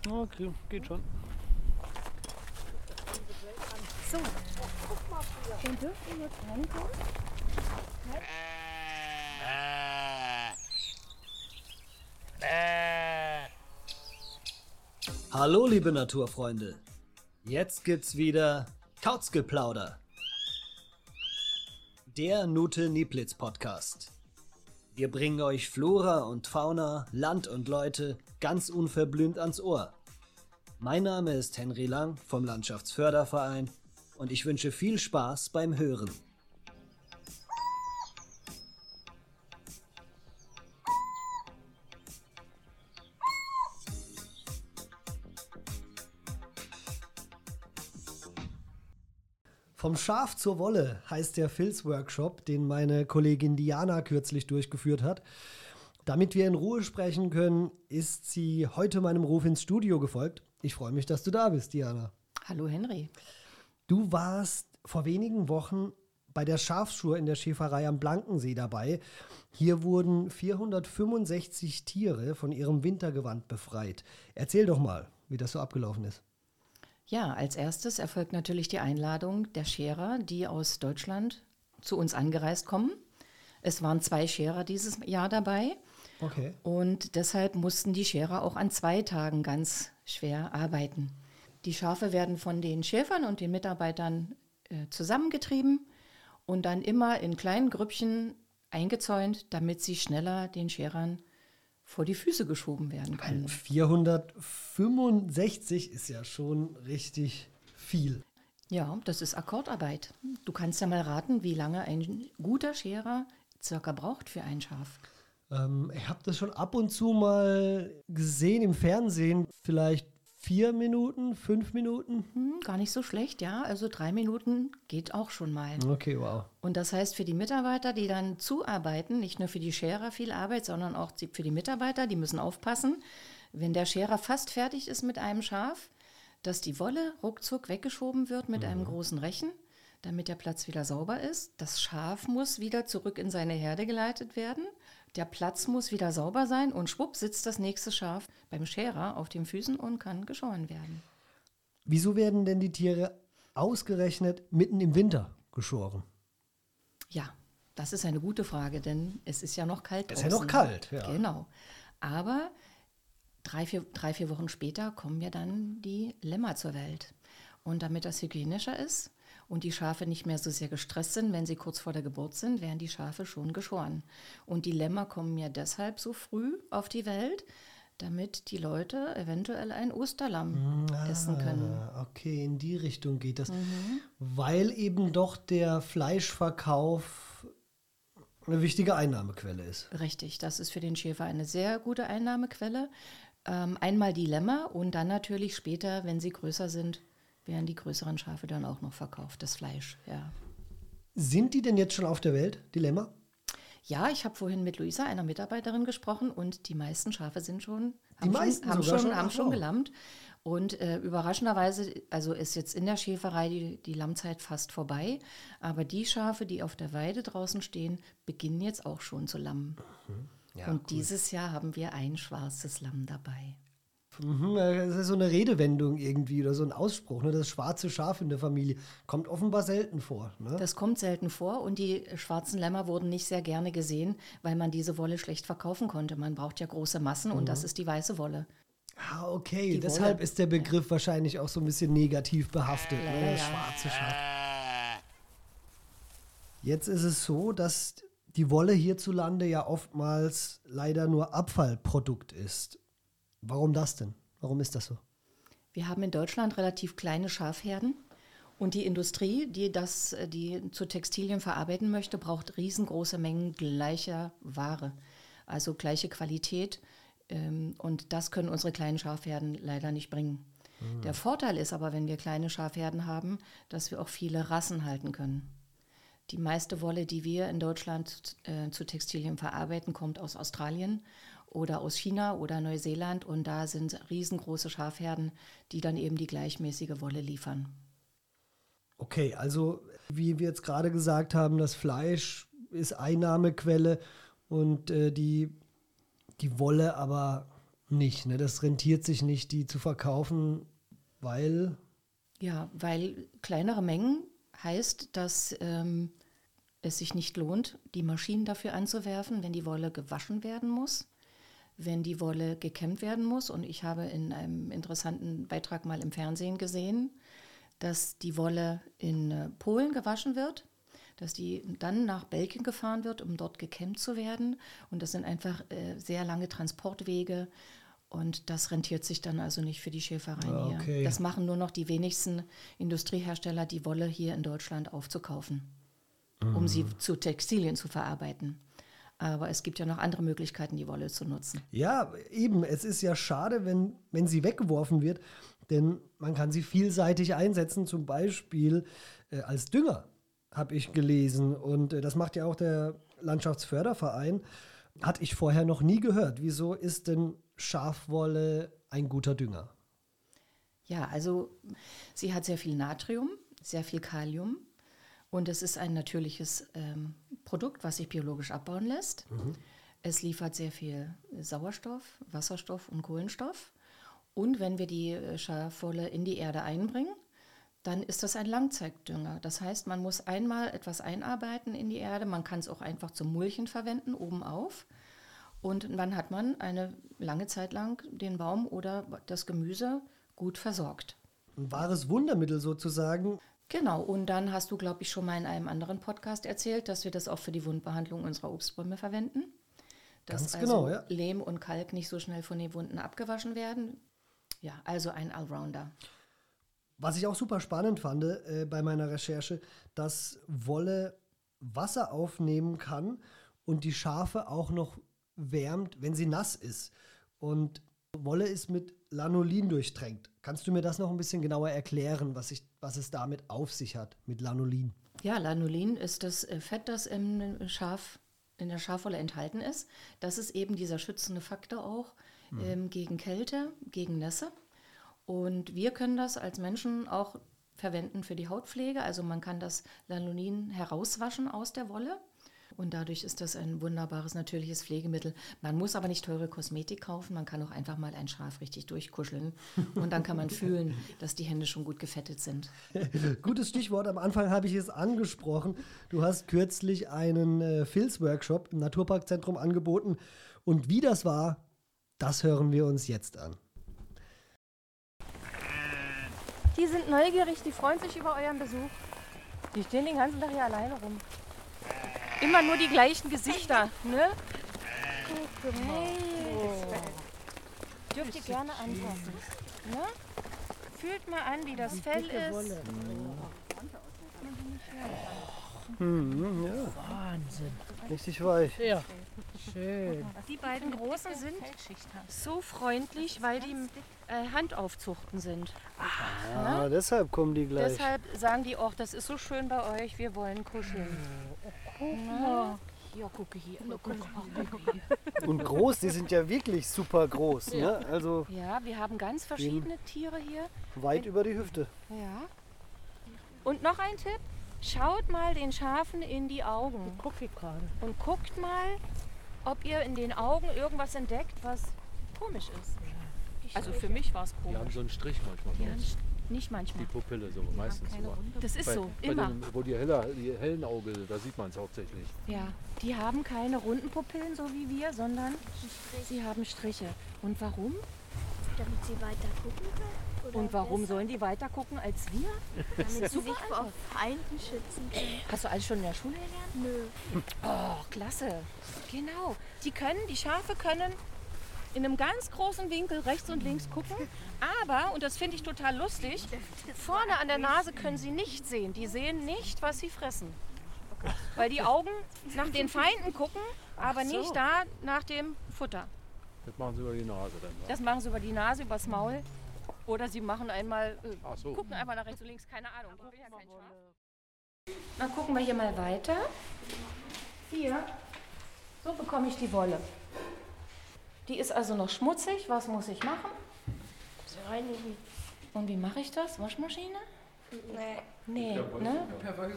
Okay, geht schon. So, dann dürft ihr jetzt reinkommen. Hallo liebe Naturfreunde, jetzt gibt's wieder Kauzgeplauder, der Nute-Nieplitz-Podcast. Wir bringen euch Flora und Fauna, Land und Leute ganz unverblümt ans Ohr. Mein Name ist Henry Lang vom Landschaftsförderverein und ich wünsche viel Spaß beim Hören. Vom Schaf zur Wolle heißt der Filzworkshop, den meine Kollegin Diana kürzlich durchgeführt hat. Damit wir in Ruhe sprechen können, ist sie heute meinem Ruf ins Studio gefolgt. Ich freue mich, dass du da bist, Diana. Hallo Henry. Du warst vor wenigen Wochen bei der Schafschur in der Schäferei am Blankensee dabei. Hier wurden 465 Tiere von ihrem Wintergewand befreit. Erzähl doch mal, wie das so abgelaufen ist. Ja, als erstes erfolgt natürlich die Einladung der Scherer, die aus Deutschland zu uns angereist kommen. Es waren 2 Scherer dieses Jahr dabei. Okay. Und deshalb mussten die Scherer auch an 2 Tagen ganz schwer arbeiten. Die Schafe werden von den Schäfern und den Mitarbeitern zusammengetrieben und dann immer in kleinen Grüppchen eingezäunt, damit sie schneller den Scherern vor die Füße geschoben werden können. 465 ist ja schon richtig viel. Ja, das ist Akkordarbeit. Du kannst ja mal raten, wie lange ein guter Scherer circa braucht für ein Schaf. Ich habe das schon ab und zu mal gesehen im Fernsehen, vielleicht 4 Minuten, 5 Minuten. Gar nicht so schlecht, ja. Also 3 Minuten geht auch schon mal. Okay, wow. Und das heißt für die Mitarbeiter, die dann zuarbeiten, nicht nur für die Scherer viel Arbeit, sondern auch für die Mitarbeiter, die müssen aufpassen, wenn der Scherer fast fertig ist mit einem Schaf, dass die Wolle ruckzuck weggeschoben wird mit einem großen Rechen, damit der Platz wieder sauber ist. Das Schaf muss wieder zurück in seine Herde geleitet werden. Der Platz muss wieder sauber sein und schwupp sitzt das nächste Schaf beim Scherer auf den Füßen und kann geschoren werden. Wieso werden denn die Tiere ausgerechnet mitten im Winter geschoren? Ja, das ist eine gute Frage, denn es ist ja noch kalt Es ist draußen. ja noch kalt, ja. Genau. Aber 3-4 Wochen später kommen ja dann die Lämmer zur Welt. Und damit das hygienischer ist und die Schafe nicht mehr so sehr gestresst sind, wenn sie kurz vor der Geburt sind, werden die Schafe schon geschoren. Und die Lämmer kommen ja deshalb so früh auf die Welt, damit die Leute eventuell ein Osterlamm essen können. Okay, in die Richtung geht das. Weil eben doch der Fleischverkauf eine wichtige Einnahmequelle ist. Richtig, das ist für den Schäfer eine sehr gute Einnahmequelle. Einmal die Lämmer und dann natürlich später, wenn sie größer sind, werden die größeren Schafe dann auch noch verkauft, das Fleisch, ja. Sind die denn jetzt schon auf der Welt, die Lämmer? Ja, ich habe vorhin mit Luisa, einer Mitarbeiterin, gesprochen und die meisten Schafe sind schon, Die meisten haben sogar schon, schon? Ach, wow. gelammt. Und überraschenderweise, also ist jetzt in der Schäferei die Lammzeit fast vorbei, aber die Schafe, die auf der Weide draußen stehen, beginnen jetzt auch schon zu lammen. Ja, Und dieses Jahr haben wir ein schwarzes Lamm dabei. Das ist so eine Redewendung irgendwie oder so ein Ausspruch, ne? Das schwarze Schaf in der Familie kommt offenbar selten vor. Ne? Das kommt selten vor und die schwarzen Lämmer wurden nicht sehr gerne gesehen, weil man diese Wolle schlecht verkaufen konnte. Man braucht ja große Massen und das ist die weiße Wolle. Ah, okay, Die deshalb Wolle. ist der Begriff wahrscheinlich auch so ein bisschen negativ behaftet. Ja, Ne? ja. Schwarze Schaf. Jetzt ist es so, dass die Wolle hierzulande ja oftmals leider nur Abfallprodukt ist. Warum das denn? Warum ist das so? Wir haben in Deutschland relativ kleine Schafherden und die Industrie, die zu Textilien verarbeiten möchte, braucht riesengroße Mengen gleicher Ware, also gleiche Qualität. Und das können unsere kleinen Schafherden leider nicht bringen. Der Vorteil ist aber, wenn wir kleine Schafherden haben, dass wir auch viele Rassen halten können. Die meiste Wolle, die wir in Deutschland zu Textilien verarbeiten, kommt aus Australien oder aus China oder Neuseeland und da sind riesengroße Schafherden, die dann eben die gleichmäßige Wolle liefern. Okay, also wie wir jetzt gerade gesagt haben, das Fleisch ist Einnahmequelle und die Wolle aber nicht, ne? Das rentiert sich nicht, die zu verkaufen, weil... Ja, weil kleinere Mengen heißt, dass es sich nicht lohnt, die Maschinen dafür anzuwerfen, wenn die Wolle gewaschen werden muss, wenn die Wolle gekämmt werden muss. Und ich habe in einem interessanten Beitrag mal im Fernsehen gesehen, dass die Wolle in Polen gewaschen wird, dass die dann nach Belgien gefahren wird, um dort gekämmt zu werden. Und das sind einfach sehr lange Transportwege. Und das rentiert sich dann also nicht für die Schäfereien hier. Das machen nur noch die wenigsten Industriehersteller, die Wolle hier in Deutschland aufzukaufen, um sie zu Textilien zu verarbeiten. Aber es gibt ja noch andere Möglichkeiten, die Wolle zu nutzen. Ja, eben. Es ist ja schade, wenn sie weggeworfen wird, denn man kann sie vielseitig einsetzen, zum Beispiel als Dünger, habe ich gelesen. Und das macht ja auch der Landschaftsförderverein. Hatte ich vorher noch nie gehört. Wieso ist denn Schafwolle ein guter Dünger? Ja, also sie hat sehr viel Natrium, sehr viel Kalium und es ist ein natürliches Produkt, was sich biologisch abbauen lässt. Es liefert sehr viel Sauerstoff, Wasserstoff und Kohlenstoff. Und wenn wir die Schafwolle in die Erde einbringen, dann ist das ein Langzeitdünger. Das heißt, man muss einmal etwas einarbeiten in die Erde. Man kann es auch einfach zum Mulchen verwenden, oben auf. Und dann hat man eine lange Zeit lang den Baum oder das Gemüse gut versorgt. Ein wahres Wundermittel sozusagen. Genau, und dann hast du, glaube ich, schon mal in einem anderen Podcast erzählt, dass wir das auch für die Wundbehandlung unserer Obstbäume verwenden. Dass Ganz genau, also ja. Lehm und Kalk nicht so schnell von den Wunden abgewaschen werden. Ja, also ein Allrounder. Was ich auch super spannend fand bei meiner Recherche, dass Wolle Wasser aufnehmen kann und die Schafe auch noch wärmt, wenn sie nass ist. Und Wolle ist mit Lanolin durchtränkt. Kannst du mir das noch ein bisschen genauer erklären, was es damit auf sich hat, mit Lanolin? Ja, Lanolin ist das Fett, das in der Schafwolle enthalten ist. Das ist eben dieser schützende Faktor auch gegen Kälte, gegen Nässe. Und wir können das als Menschen auch verwenden für die Hautpflege. Also man kann das Lanolin herauswaschen aus der Wolle. Und dadurch ist das ein wunderbares, natürliches Pflegemittel. Man muss aber nicht teure Kosmetik kaufen. Man kann auch einfach mal ein Schaf richtig durchkuscheln. Und dann kann man fühlen, dass die Hände schon gut gefettet sind. Gutes Stichwort. Am Anfang habe ich es angesprochen. Du hast kürzlich einen Filzworkshop im Naturparkzentrum angeboten. Und wie das war, das hören wir uns jetzt an. Die sind neugierig, die freuen sich über euren Besuch. Die stehen den ganzen Tag hier alleine rum. Immer nur die gleichen Gesichter, ne? Guck mal. Hey. Dürft ihr gerne anfassen. Ne? Fühlt mal an, wie das Fell ist. Ja. Wahnsinn. Richtig weich. Ja, schön. Die beiden Großen sind so freundlich, weil die Handaufzuchten sind. Ah, deshalb kommen die gleich. Deshalb sagen die auch, das ist so schön bei euch, wir wollen kuscheln. Guck mal. Ja, gucke hier. Und groß, die sind ja wirklich super groß. Ne? Also Ja, wir haben ganz verschiedene Tiere hier. weit über die Hüfte. Ja. Und noch ein Tipp. Schaut mal den Schafen in die Augen Guck ich gerade. und guckt mal, ob ihr in den Augen irgendwas entdeckt, was komisch ist. Also für mich war es Die haben komisch. so einen Strich manchmal. Die bei haben uns. nicht Die manchmal. Pupille so, meistens so. Das ist so, immer. Wo die hellen Auge, da sieht man es hauptsächlich. Ja, die haben keine runden Pupillen, so wie wir, sondern sie haben Striche. Und warum? Damit sie weiter gucken können? Oder Und warum besser, sollen die weiter gucken als wir? damit sie super sich vor einfach. Feinden schützen können? Hast du alles schon in der Schule gelernt? Nö. Oh, klasse. Genau. Die Schafe können in einem ganz großen Winkel rechts und links gucken. Aber, und das finde ich total lustig, vorne an der Nase können sie nicht sehen. Die sehen nicht, was sie fressen. Weil die Augen nach den Feinden gucken, aber nicht da nach dem Futter. Das machen sie über die Nase dann. wa? Das machen sie über die Nase, übers Maul. Oder sie machen einmal, Ach so. gucken einfach nach rechts und links, keine Ahnung. Ich bin ja kein Schaf. Dann gucken wir hier mal weiter. Hier, so bekomme ich die Wolle. Die ist also noch schmutzig. Was muss ich machen? So reinigen. Und wie mache ich das? Waschmaschine? Nee. Nee, ne?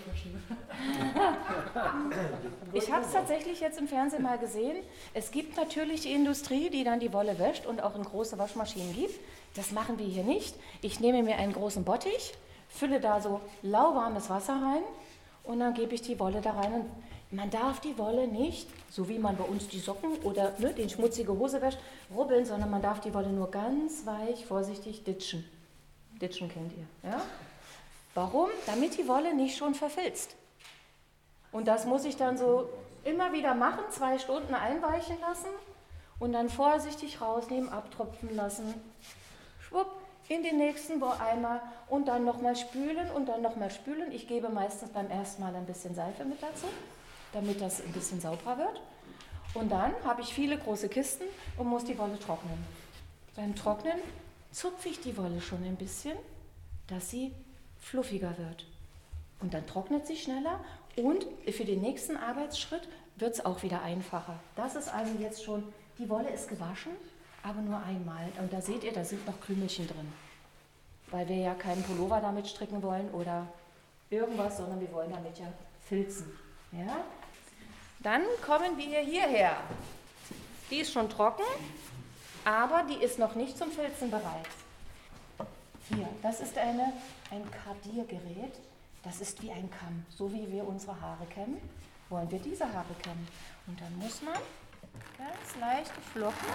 Ich habe es tatsächlich jetzt im Fernsehen mal gesehen. Es gibt natürlich die Industrie, die dann die Wolle wäscht und auch in große Waschmaschinen gibt. Das machen wir hier nicht. Ich nehme mir einen großen Bottich, fülle da so lauwarmes Wasser rein und dann gebe ich die Wolle da rein. Und man darf die Wolle nicht, so wie man bei uns die Socken oder die schmutzige Hose wäscht, rubbeln, sondern man darf die Wolle nur ganz weich, vorsichtig ditchen. Ditchen kennt ihr, ja? Warum? Damit die Wolle nicht schon verfilzt. Und das muss ich dann so immer wieder machen, 2 Stunden einweichen lassen und dann vorsichtig rausnehmen, abtropfen lassen. Schwupp, in den nächsten Eimer und dann nochmal spülen und dann nochmal spülen. Ich gebe meistens beim ersten Mal ein bisschen Seife mit dazu, damit das ein bisschen sauberer wird. Und dann habe ich viele große Kisten und muss die Wolle trocknen. Beim Trocknen zupfe ich die Wolle schon ein bisschen, dass sie fluffiger wird. Und dann trocknet sie schneller und für den nächsten Arbeitsschritt wird es auch wieder einfacher. Das ist also jetzt schon, die Wolle ist gewaschen, aber nur einmal. Und da seht ihr, da sind noch Krümelchen drin. Weil wir ja keinen Pullover damit stricken wollen oder irgendwas, sondern wir wollen damit ja filzen. Ja? Dann kommen wir hierher. Die ist schon trocken, aber die ist noch nicht zum Filzen bereit. Hier, das ist ein Kardiergerät. Das ist wie ein Kamm. So wie wir unsere Haare kämmen, wollen wir diese Haare kämmen. Und dann muss man ganz leichte Flocken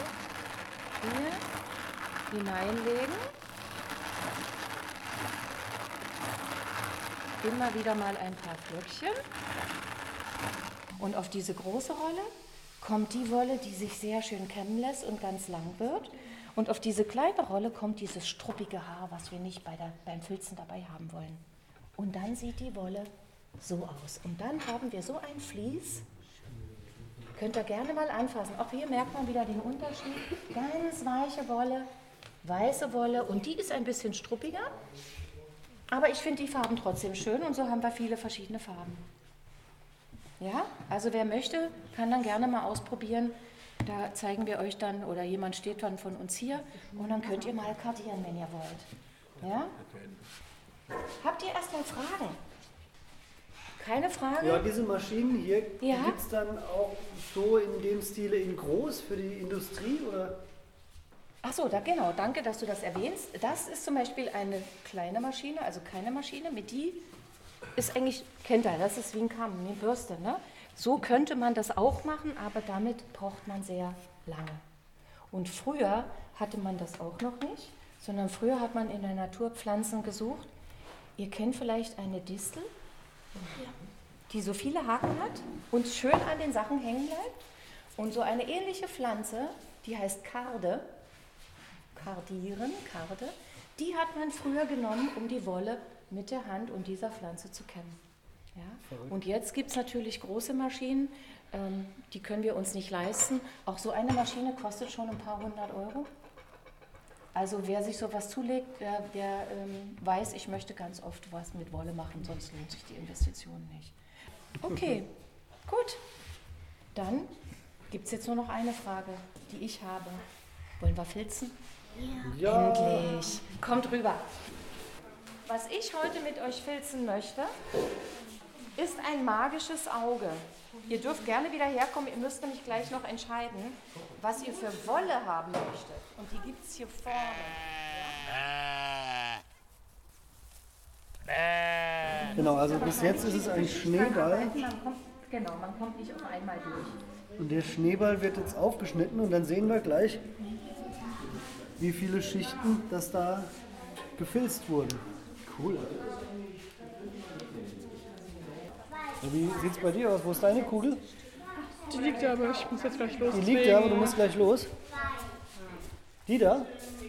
hier hineinlegen. Immer wieder mal ein paar Flöckchen. Und auf diese große Rolle kommt die Wolle, die sich sehr schön kämmen lässt und ganz lang wird. Und auf diese kleine Rolle kommt dieses struppige Haar, was wir nicht beim Filzen dabei haben wollen. Und dann sieht die Wolle so aus. Und dann haben wir so ein Vlies. Könnt ihr gerne mal anfassen. Auch hier merkt man wieder den Unterschied. Ganz weiche Wolle, weiße Wolle und die ist ein bisschen struppiger. Aber ich finde die Farben trotzdem schön und so haben wir viele verschiedene Farben. Ja, also wer möchte, kann dann gerne mal ausprobieren. Da zeigen wir euch dann, oder jemand steht dann von uns hier und dann könnt ihr mal kartieren, wenn ihr wollt. Ja? Habt ihr erstmal Fragen? Keine Frage? Ja, diese Maschinen hier, Ja. gibt es dann auch so in dem Stile in groß für die Industrie? Oder? Ach so, genau, danke, dass du das erwähnst. Das ist zum Beispiel eine kleine Maschine, also keine Maschine, mit die ist eigentlich, kennt ihr, das ist wie ein Kamm, eine Bürste, ne? So könnte man das auch machen, aber damit braucht man sehr lange. Und früher hatte man das auch noch nicht, sondern früher hat man in der Natur Pflanzen gesucht. Ihr kennt vielleicht eine Distel, die so viele Haken hat und schön an den Sachen hängen bleibt. Und so eine ähnliche Pflanze, die heißt Karde, Karde, die hat man früher genommen, um die Wolle mit der Hand und dieser Pflanze zu kämmen. Ja? Und jetzt gibt es natürlich große Maschinen, die können wir uns nicht leisten. Auch so eine Maschine kostet schon ein paar 100 €. Also wer sich sowas zulegt, der weiß, ich möchte ganz oft was mit Wolle machen, sonst lohnt sich die Investition nicht. Okay, gut. Dann gibt es jetzt nur noch eine Frage, die ich habe. Wollen wir filzen? Ja. Endlich. Kommt rüber. Was ich heute mit euch filzen möchte, ist ein magisches Auge. Ihr dürft gerne wieder herkommen, ihr müsst nämlich gleich noch entscheiden, was ihr für Wolle haben möchtet. Und die gibt es hier vorne. Genau, also bis jetzt ist es ein Schneeball Man kommt nicht auf einmal durch. und der Schneeball wird jetzt aufgeschnitten und dann sehen wir gleich, wie viele Schichten das da gefilzt wurden. Cool. Wie sieht es bei dir aus? Wo ist deine Kugel? Die liegt da, aber ich muss jetzt gleich los. Die liegt da, aber du musst gleich los. Die da?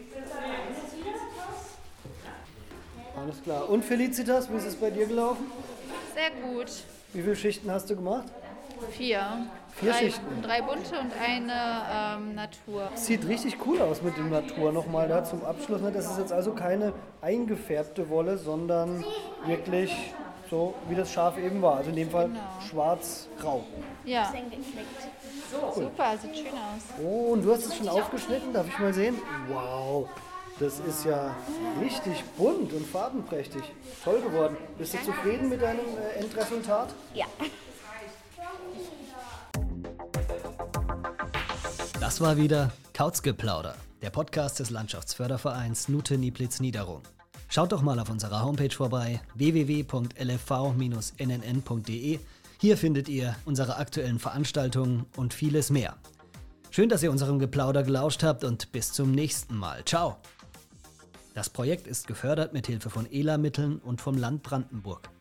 Alles klar. Und Felicitas, wie ist es bei dir gelaufen? Sehr gut. Wie viele Schichten hast du gemacht? 4. 4 Schichten. 3 bunte und eine Natur. Sieht richtig cool aus mit dem Natur nochmal da zum Abschluss. Das ist jetzt also keine eingefärbte Wolle, sondern wirklich so, wie das Schaf eben war. Also in dem Fall schwarz-grau. Ja. Super, sieht schön aus. Oh, und du hast es schon aufgeschnitten? Darf ich mal sehen? Wow, Das ist ja richtig bunt und farbenprächtig. Toll geworden. Bist du zufrieden mit deinem Endresultat? Ja. Das war wieder Kauzgeplauder, der Podcast des Landschaftsfördervereins Nuthe-Nieplitz-Niederung. Schaut doch mal auf unserer Homepage vorbei, www.lfv-nnn.de. Hier findet ihr unsere aktuellen Veranstaltungen und vieles mehr. Schön, dass ihr unserem Geplauder gelauscht habt und bis zum nächsten Mal. Ciao! Das Projekt ist gefördert mit Hilfe von ELA-Mitteln und vom Land Brandenburg.